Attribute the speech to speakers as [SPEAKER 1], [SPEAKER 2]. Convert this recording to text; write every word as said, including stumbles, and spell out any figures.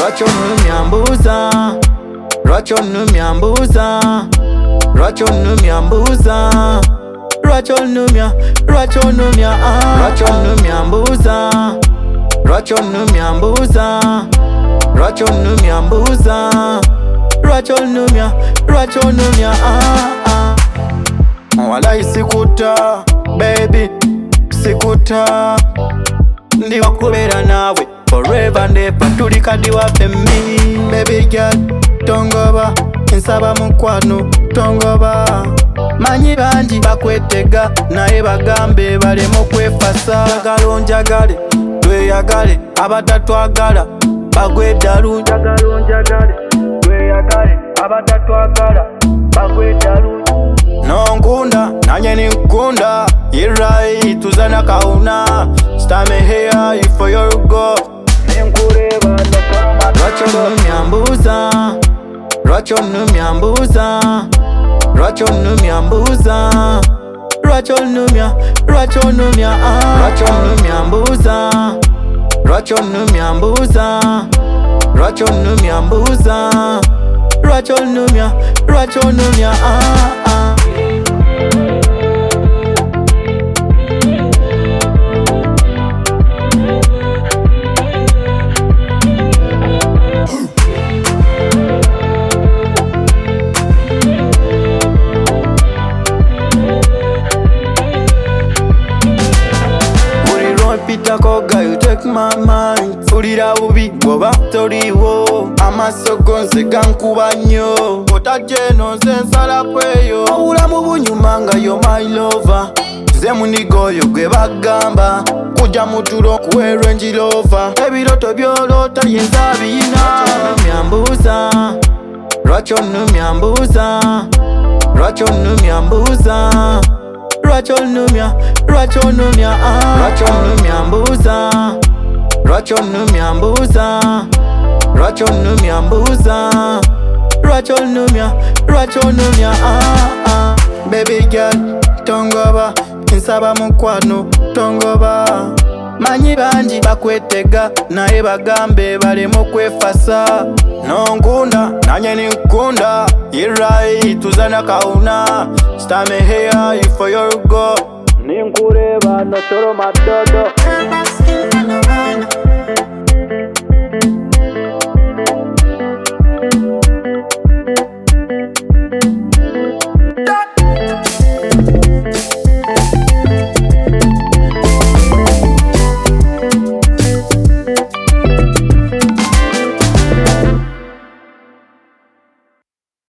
[SPEAKER 1] lwaki onnumya mbuuza, lwaki onnumya mbuuza, lwaki onnumya mbuuza, lwaki onnumya, lwaki onnumya, lwaki onnumya mbuuza, lwaki onnumya mbuuza, lwaki onnumya mbuuza, lwaki onnumya, lwaki onnumya. Walai sikuta baby, sikuta ndi wakubeera naawe forever and ever, tuli kadi waffe mi. Baby girl tongoba, nsaba mukwano tongoba. Manyi bangi bakwetega naye bagambe baleme okwefasa. Njagala onjagale tweyagale, abatatwagala bagwe eddalu. Njagala onjagale tweyagale, abatatwagala bagwe eddalu. Nonkunda nanye ninkunda, you right tuzana kauna. Stame here if for your go. Ninkureba ndakama. Lwaki onnumya mbuuza, lwaki onnumya mbuuza, lwaki onnumya mbuuza, lwaki onnumya, lwaki onnumya, lwaki onnumya mbuuza, lwaki onnumya mbuuza, lwaki onnumya mbuuza, lwaki onnumya, lwaki onnumya. Koga, you take my mind. Fulira bubi goba toriwo, amaso gonse gankuba nnyo. Otajje nonse nsala kweyo, obulamu bunyuma nga yo my lover. Nze munigoyo gwe bagamba, kujja mu tulo kuwe Range Rover. Ebiroto byolota yinza biyina. Onnumya mbuuza, lwaki onnumya mbuuza, lwaki onnumya mbuuza, lwaki onnumya, lwaki onnumya, lwaki onnumya mbuuza, lwaki onnumya mbuuza, lwaki onnumya mbuuza, lwaki onnumya, lwaki onnumya. Baby girl tongoba, nsaba mukwano tongoba. Manyi bangi bakwetega naye bagambe baleme okwefasa. Nonkunda nanye ninkunda, you right tuzana kauna. Stame here if for your go. Ninkureba no choro madodo.